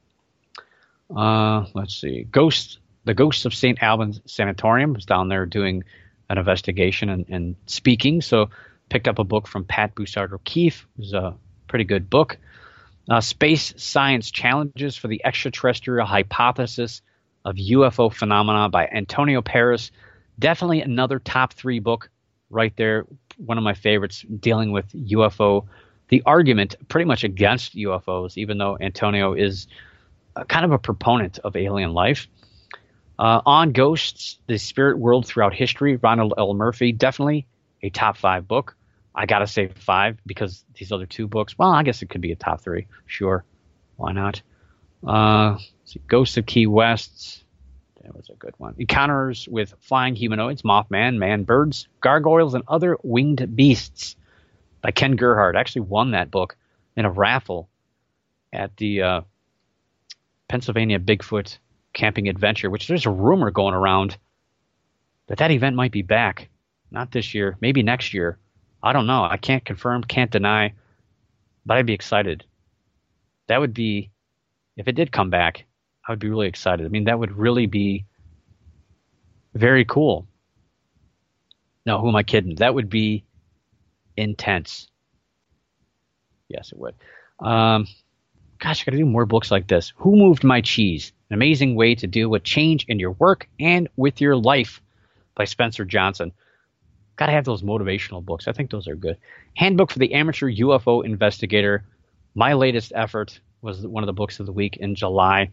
Let's see. The Ghosts of St. Albans Sanatorium was down there doing an investigation and speaking. So picked up a book from Pat Boussard O'Keefe. It was a pretty good book. Space Science Challenges for the Extraterrestrial Hypothesis of UFO Phenomena by Antonio Paris. Definitely another top 3 book right there. One of my favorites dealing with UFO. The argument pretty much against UFOs, even though Antonio is kind of a proponent of alien life. On Ghosts, The Spirit World Throughout History, Ronald L. Murphy, definitely a top 5 book. I got to say 5 because these other 2 books, well, I guess it could be a top 3. Sure. Why not? Ghosts of Key West, that was a good one. Encounters with Flying Humanoids, Mothman, Man-Birds, Gargoyles, and Other Winged Beasts by Ken Gerhard. I actually won that book in a raffle at the Pennsylvania Bigfoot Camping Adventure, which there's a rumor going around that event might be back. Not this year, maybe next year. I don't know. I can't confirm, can't deny, but I'd be excited. That would be, if it did come back, I would be really excited. I mean, that would really be very cool. No, who am I kidding? That would be intense. Yes, it would. Gosh, I got to do more books like this. Who Moved My Cheese? An Amazing Way to Deal with Change in Your Work and with Your Life by Spencer Johnson. Got to have those motivational books. I think those are good. Handbook for the Amateur UFO Investigator. My latest effort was one of the books of the week in July.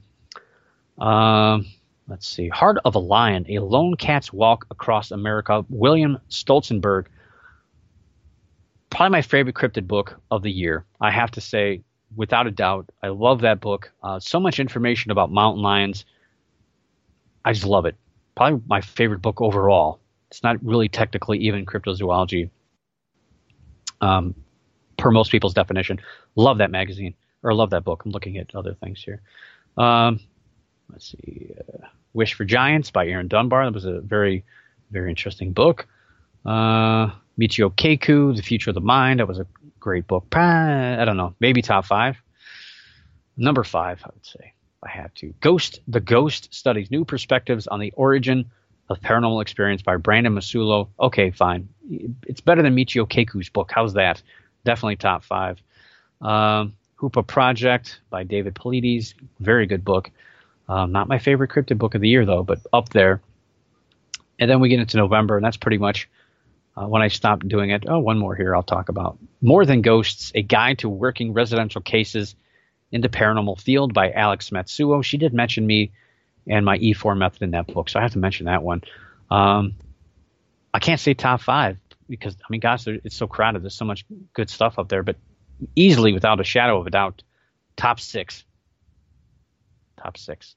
Let's see. Heart of a Lion, A Lone Cat's Walk Across America. William Stolzenberg. Probably my favorite cryptid book of the year. I have to say, without a doubt, I love that book. So much information about mountain lions. I just love it. Probably my favorite book overall. It's not really technically even cryptozoology per most people's definition. Love that magazine, or love that book. I'm looking at other things here. Let's see. Wish for Giants by Aaron Dunbar. That was a very, very interesting book. Michio Kaku, The Future of the Mind. That was a great book. I don't know, maybe top 5. Number 5, I would say, if I had to. The Ghost Studies New Perspectives on the Origin of Paranormal Experience by Brandon Masulo. Okay, fine. It's better than Michio Kaku's book. How's that? Definitely top 5. Hoopa Project by David Paulides. Very good book. Not my favorite cryptid book of the year, though, but up there. And then we get into November, and that's pretty much when I stopped doing it. Oh, one more here I'll talk about. More Than Ghosts, A Guide to Working Residential Cases in the Paranormal Field by Alex Matsuo. She did mention me and my E4 method in that book, so I have to mention that one. I can't say top 5 because, I mean, gosh, it's so crowded. There's so much good stuff up there, but easily, without a shadow of a doubt, top 6. Top 6.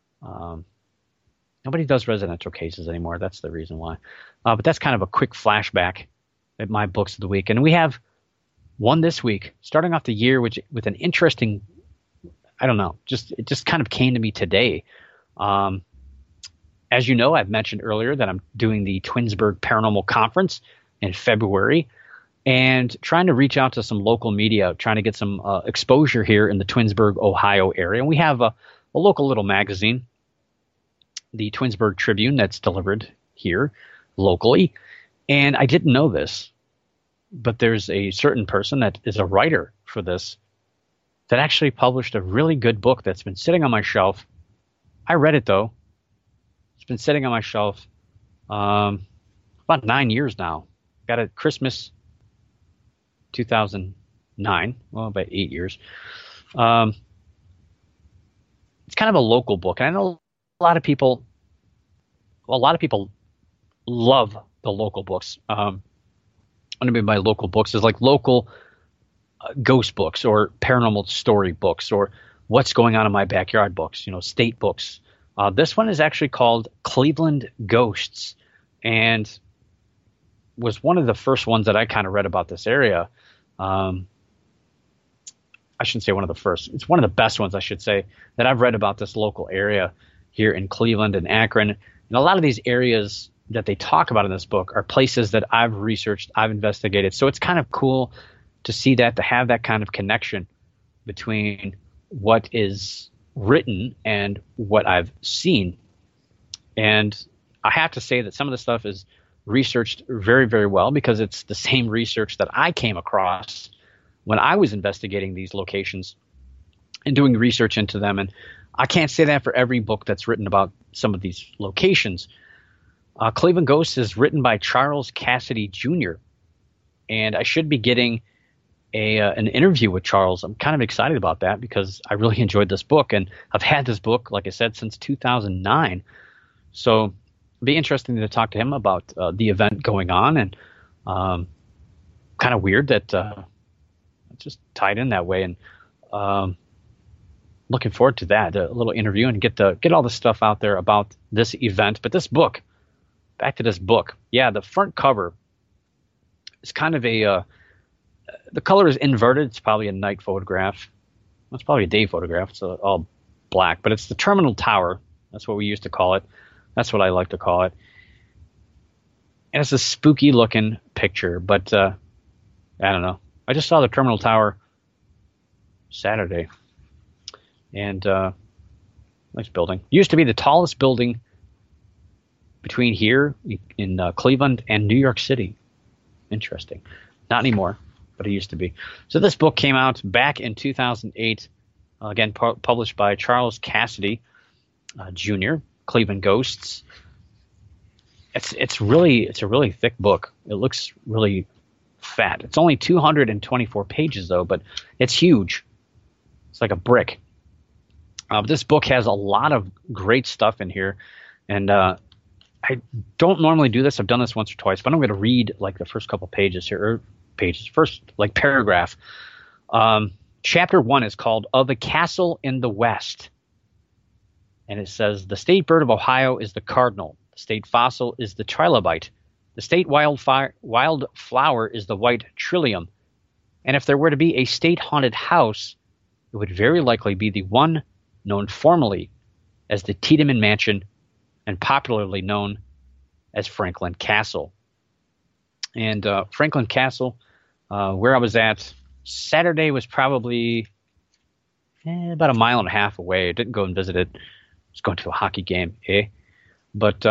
Nobody does residential cases anymore. That's the reason why. But that's kind of a quick flashback at my books of the week. And we have one this week, starting off the year with an interesting, I don't know, it just kind of came to me today. As you know, I've mentioned earlier that I'm doing the Twinsburg Paranormal Conference in February and trying to reach out to some local media, trying to get some exposure here in the Twinsburg, Ohio area. And we have a local little magazine, the Twinsburg Tribune, that's delivered here locally. And I didn't know this, but there's a certain person that is a writer for this that actually published a really good book that's been sitting on my shelf. I read it, though. It's been sitting on my shelf about 9 years now. Got it Christmas 2009. Well, about 8 years. It's kind of a local book. And I know a lot of people love the local books. What I mean by local books is like local ghost books or paranormal story books or what's going on in my backyard books, state books. This one is actually called Cleveland Ghosts and was one of the first ones that I kind of read about this area. I shouldn't say one of the first. It's one of the best ones, I should say, that I've read about this local area here in Cleveland and Akron. And a lot of these areas that they talk about in this book are places that I've researched, I've investigated. So it's kind of cool to see that, to have that kind of connection between what is written and what I've seen. And I have to say that some of the stuff is researched very, very well because it's the same research that I came across when I was investigating these locations and doing research into them. And I can't say that for every book that's written about some of these locations. Cleveland Ghosts is written by Charles Cassidy Jr. And I should be getting an interview with Charles. I'm kind of excited about that because I really enjoyed this book. And I've had this book, like I said, since 2009. So it'd be interesting to talk to him about the event going on. And kind of weird that it's just tied in that way. And looking forward to that, a little interview, and get all the stuff out there about this event. But this book, back to this book. Yeah, the front cover is kind of the color is inverted. It's probably a night photograph. Well, it's probably a day photograph. It's all black, but it's the Terminal Tower. That's what we used to call it. That's what I like to call it. And it's a spooky looking picture, but I don't know. I just saw the Terminal Tower Saturday. And nice building. Used to be the tallest building between here in Cleveland and New York City. Interesting. Not anymore, but it used to be. So this book came out back in 2008, again published by Charles Cassidy Jr., Cleveland Ghosts. It's a really thick book. It looks really fat. It's only 224 pages though, but it's huge. It's like a brick. This book has a lot of great stuff in here, and I don't normally do this. I've done this once or twice, but I'm going to read like the first couple pages here, first like paragraph. Chapter 1 is called Of a Castle in the West, and it says, the state bird of Ohio is the cardinal. The state fossil is the trilobite. The state wild flower is the white trillium. And if there were to be a state haunted house, it would very likely be the one known formally as the Tiedemann Mansion and popularly known as Franklin Castle. And Franklin Castle, where I was at Saturday, was probably about a mile and a half away. I didn't go and visit it. I was going to a hockey game, But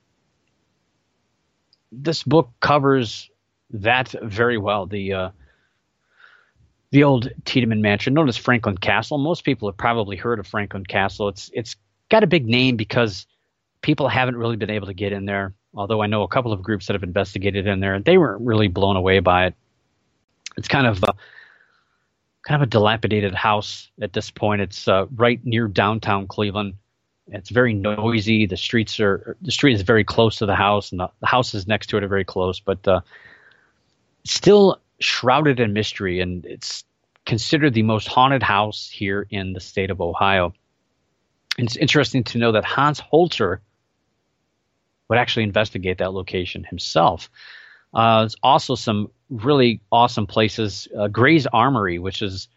this book covers that very well. The old Tiedemann Mansion, known as Franklin Castle. Most people have probably heard of Franklin Castle. It's got a big name because people haven't really been able to get in there. Although I know a couple of groups that have investigated in there, and they weren't really blown away by it. It's kind of a dilapidated house at this point. It's right near downtown Cleveland. It's very noisy. The street is very close to the house, and the houses next to it are very close. But still shrouded in mystery, and it's considered the most haunted house here in the state of Ohio. And it's interesting to know that Hans Holzer would actually investigate that location himself. There's also some really awesome places. Gray's Armory, which is,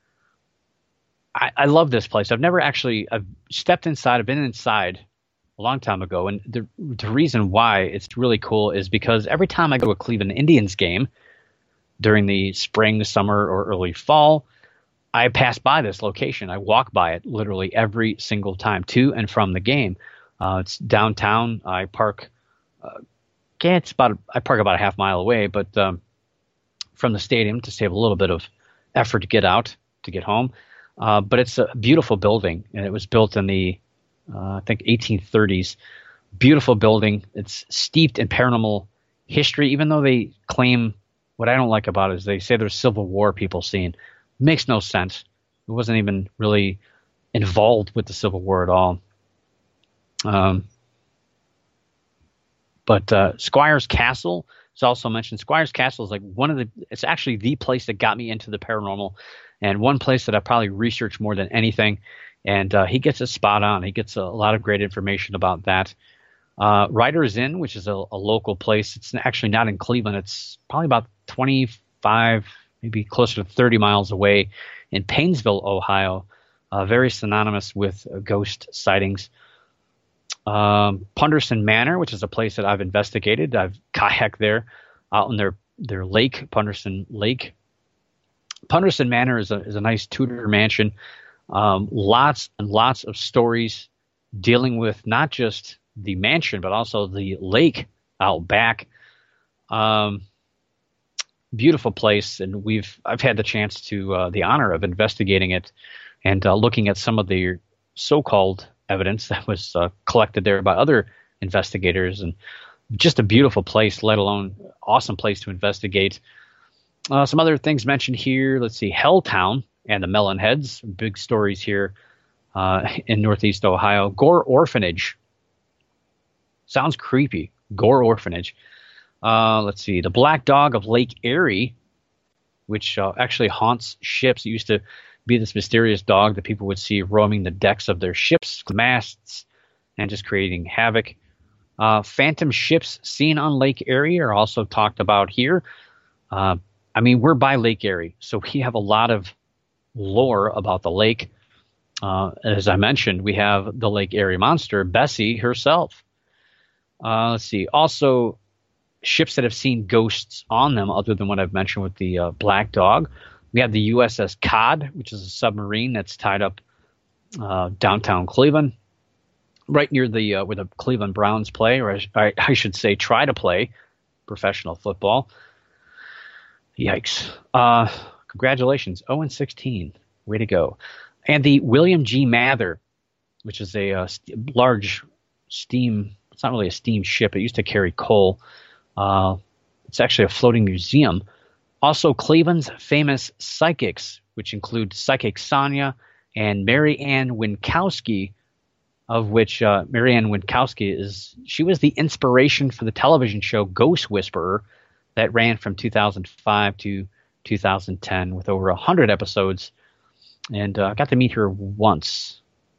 I love this place. I've stepped inside. I've been inside a long time ago. And the reason why it's really cool is because every time I go to a Cleveland Indians game during the spring, summer, or early fall, I pass by this location. I walk by it literally every single time to and from the game. It's downtown. I park. I park about a half mile away, but from the stadium to save a little bit of effort to get home. But it's a beautiful building, and it was built in the I think 1830s. Beautiful building. It's steeped in paranormal history, even though they claim, what I don't like about it is they say there's Civil War people seen. Makes no sense. It wasn't even really involved with the Civil War at all. But Squires Castle is also mentioned. Squires Castle is like it's actually the place that got me into the paranormal, and one place that I probably researched more than anything. And he gets it spot on. He gets a lot of great information about that. Writer's Inn, which is a local place. It's actually not in Cleveland. It's probably about 25, maybe closer to 30 miles away in Painesville, Ohio. Very synonymous with ghost sightings. Punderson Manor, which is a place that I've investigated. I've kayaked there out in their lake, Punderson Lake. Punderson Manor is a nice Tudor mansion. Lots and lots of stories dealing with not just the mansion, but also the lake out back. Beautiful place, and I've had the chance to the honor of investigating it and looking at some of the so-called evidence that was collected there by other investigators, and just a beautiful place, let alone awesome place to investigate. Some other things mentioned here. Let's see, Helltown and the Melonheads, big stories here in Northeast Ohio. Gore Orphanage. Sounds creepy. Gore Orphanage. Let's see, the Black Dog of Lake Erie, which actually haunts ships. It used to be this mysterious dog that people would see roaming the decks of their ships, masts, and just creating havoc. Phantom ships seen on Lake Erie are also talked about here. We're by Lake Erie, so we have a lot of lore about the lake. As I mentioned, we have the Lake Erie monster, Bessie herself. Let's see. Also, ships that have seen ghosts on them, other than what I've mentioned with the Black Dog. We have the USS Cod, which is a submarine that's tied up downtown Cleveland, right near where the Cleveland Browns play, or I should say try to play professional football. Yikes. Congratulations. 0-16. Way to go. And the William G. Mather, which is a large steam, it's not really a steam ship. It used to carry coal. It's actually a floating museum. Also, Cleveland's famous psychics, which include Psychic Sonia and Mary Ann Winkowski, of which Mary Ann Winkowski she was the inspiration for the television show Ghost Whisperer that ran from 2005 to 2010 with over 100 episodes. And I got to meet her once.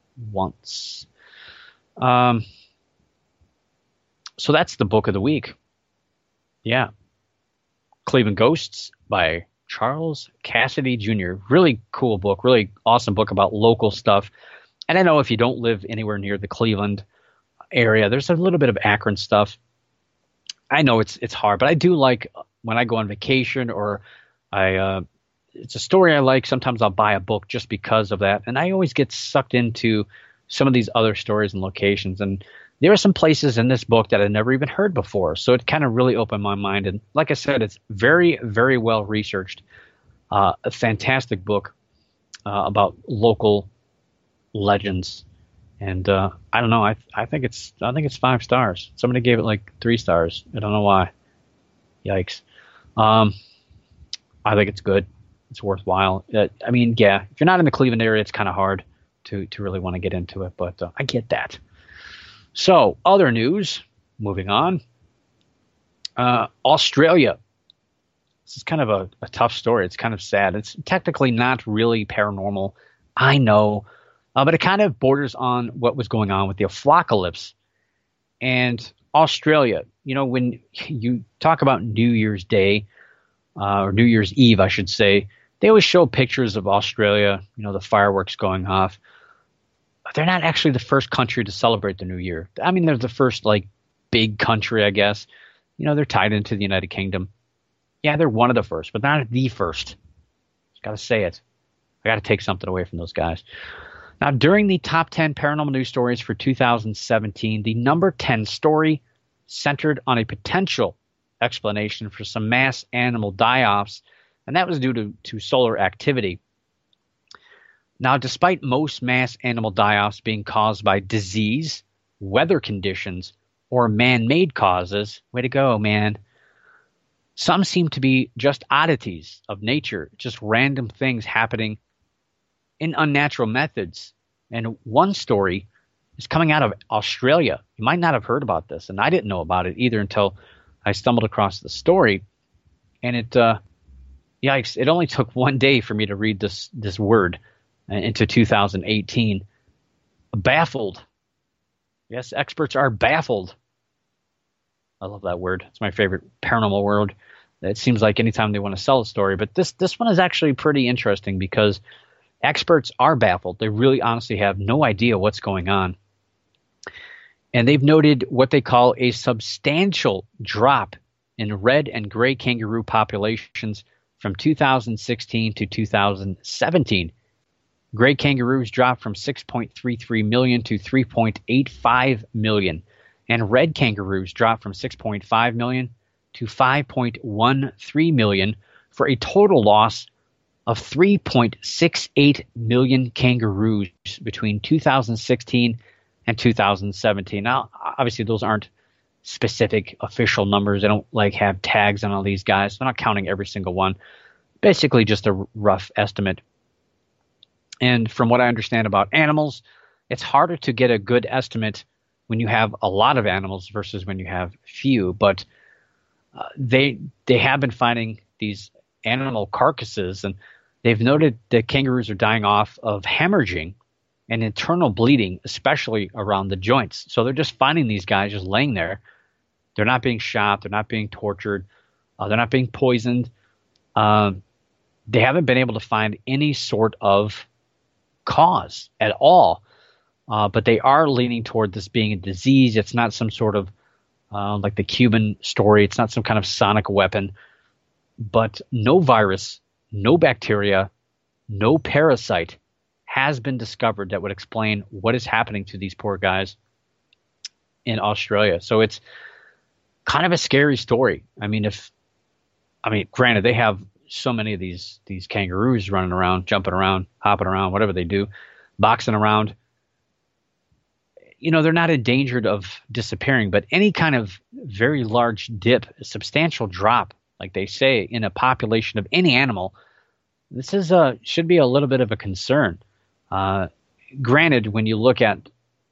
So that's the book of the week. Yeah. Cleveland Ghosts by Charles Cassidy Jr. Really cool book, really awesome book about local stuff. And I know if you don't live anywhere near the Cleveland area. There's a little bit of Akron stuff. I know it's hard, but I do like when I go on vacation or it's a story I like. Sometimes I'll buy a book just because of that, and I always get sucked into some of these other stories and locations. And there are some places in this book that I never even heard before, so it kind of really opened my mind. And like I said, it's very, very well researched. A fantastic book about local legends. And I don't know. I think it's 5 stars. Somebody gave it like 3 stars. I don't know why. Yikes. I think it's good. It's worthwhile. I mean, yeah. If you're not in the Cleveland area, it's kind of hard to really want to get into it. But I get that. So other news. Moving on. Australia. This is kind of a tough story. It's kind of sad. It's technically not really paranormal. I know. But it kind of borders on what was going on with the apocalypse. And Australia, when you talk about New Year's Day, or New Year's Eve, I should say, they always show pictures of Australia, the fireworks going off. But they're not actually the first country to celebrate the New Year. I mean, they're the first, big country, I guess. They're tied into the United Kingdom. Yeah, they're one of the first, but not the first. Just got to say it. I got to take something away from those guys. Now, during the top 10 paranormal news stories for 2017, the number 10 story centered on a potential explanation for some mass animal die-offs, and that was due to solar activity. Now, despite most mass animal die-offs being caused by disease, weather conditions, or man-made causes, way to go, man, some seem to be just oddities of nature, just random things happening in unnatural methods. And one story is coming out of Australia. You might not have heard about this, and I didn't know about it either until I stumbled across the story. And yikes, it only took one day for me to read this word into 2018. Baffled. Yes, experts are baffled. I love that word. It's my favorite paranormal word. It seems like anytime they want to sell a story. But this one is actually pretty interesting because experts are baffled. They really honestly have no idea what's going on. And they've noted what they call a substantial drop in red and gray kangaroo populations from 2016 to 2017. Gray kangaroos dropped from 6.33 million to 3.85 million. And red kangaroos dropped from 6.5 million to 5.13 million for a total loss of 3.68 million kangaroos between 2016 and 2017. Now, obviously, those aren't specific official numbers. They don't have tags on all these guys. They're not counting every single one. Basically, just a rough estimate. And from what I understand about animals, it's harder to get a good estimate when you have a lot of animals versus when you have few. But they have been finding these animal carcasses, and they've noted that kangaroos are dying off of hemorrhaging and internal bleeding, especially around the joints. So they're just finding these guys just laying there. They're not being shot. They're not being tortured. They're not being poisoned. They haven't been able to find any sort of cause at all. But they are leaning toward this being a disease. It's not some sort of like the Cuban story. It's not some kind of sonic weapon. But no virus, no bacteria, no parasite has been discovered that would explain what is happening to these poor guys in Australia. So it's kind of a scary story. Granted, they have so many of these kangaroos running around, jumping around, hopping around, whatever they do, boxing around. They're not endangered of disappearing, but any kind of very large dip, a substantial drop, like they say, in a population of any animal, this is should be a little bit of a concern. Granted, when you look at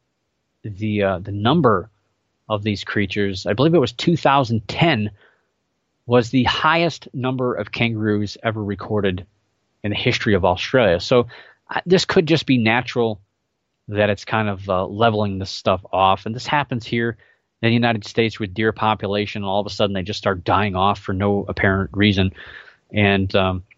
the number of these creatures, I believe it was 2010 was the highest number of kangaroos ever recorded in the history of Australia. So this could just be natural that it's kind of leveling this stuff off. And this happens here in the United States with deer population. And all of a sudden, they just start dying off for no apparent reason. And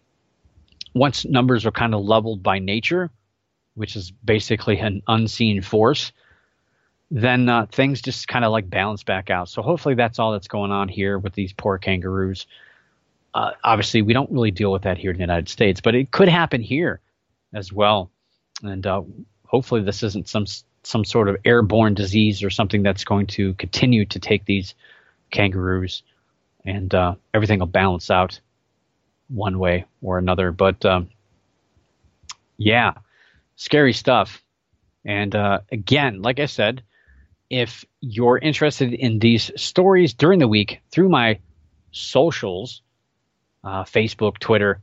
once numbers are kind of leveled by nature, which is basically an unseen force, then things just kind of like balance back out. So hopefully that's all that's going on here with these poor kangaroos. Obviously, we don't really deal with that here in the United States, but it could happen here as well. And hopefully this isn't some sort of airborne disease or something that's going to continue to take these kangaroos, and everything will balance out one way or another. But yeah, scary stuff. And again, like I said, if you're interested in these stories during the week through my socials, Facebook, Twitter,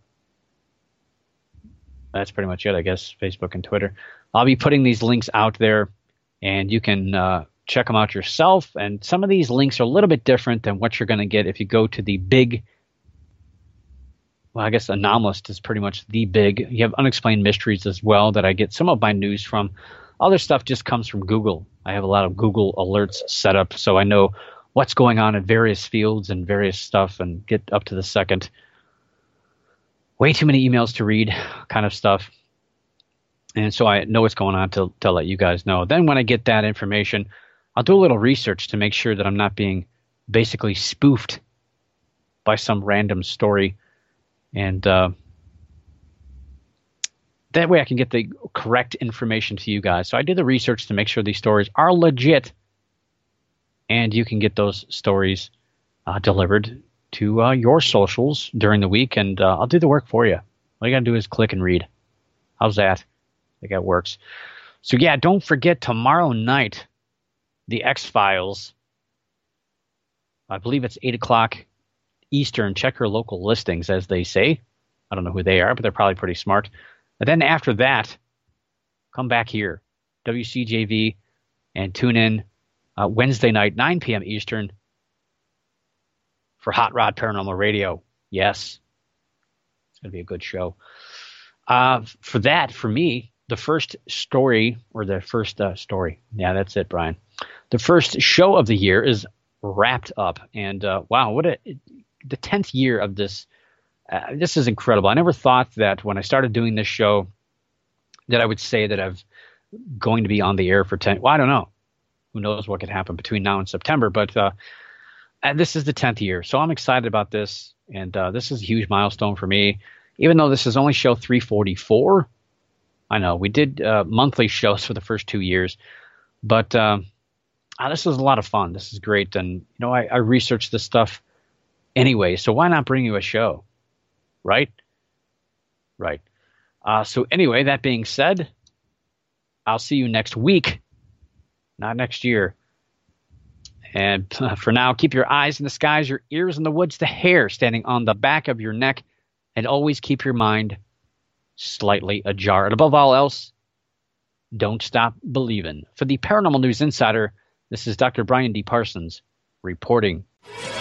that's pretty much it, I guess, Facebook and Twitter. I'll be putting these links out there, and you can check them out yourself. And some of these links are a little bit different than what you're going to get if you go to the big, well, I guess Anomalist is pretty much the big. You have Unexplained Mysteries as well that I get some of my news from. Other stuff just comes from Google. I have a lot of Google alerts set up, so I know what's going on in various fields and various stuff and get up to the second. Way too many emails to read kind of stuff. And so I know what's going on to let you guys know. Then when I get that information, I'll do a little research to make sure that I'm not being basically spoofed by some random story. And that way I can get the correct information to you guys. So I do the research to make sure these stories are legit, and you can get those stories delivered to your socials during the week, and I'll do the work for you. All you got to do is click and read. How's that? I think that works. So yeah, don't forget tomorrow night, The X-Files. I believe it's 8 o'clock Eastern. Check your local listings, as they say. I don't know who they are, but they're probably pretty smart. And then after that, come back here, WCJV, and tune in Wednesday night, 9 p.m. Eastern, for Hot Rod Paranormal Radio. Yes, it's going to be a good show. For that, for me, the first story, or the first story, yeah, that's it, Brian. The first show of the year is wrapped up. And wow, the 10th year of this. This is incredible. I never thought that when I started doing this show that I would say that I'm going to be on the air for 10. Well, I don't know. Who knows what could happen between now and September. But this is the 10th year. So I'm excited about this. And this is a huge milestone for me. Even though this is only show 344. I know we did monthly shows for the first 2 years. But this is a lot of fun. This is great. And, I researched this stuff anyway. So why not bring you a show? Right? So anyway, that being said, I'll see you next week, not next year. And for now, keep your eyes in the skies, your ears in the woods, the hair standing on the back of your neck, and always keep your mind slightly ajar. And above all else, don't stop believing. For the Paranormal News Insider, this is Dr. Brian D. Parsons reporting.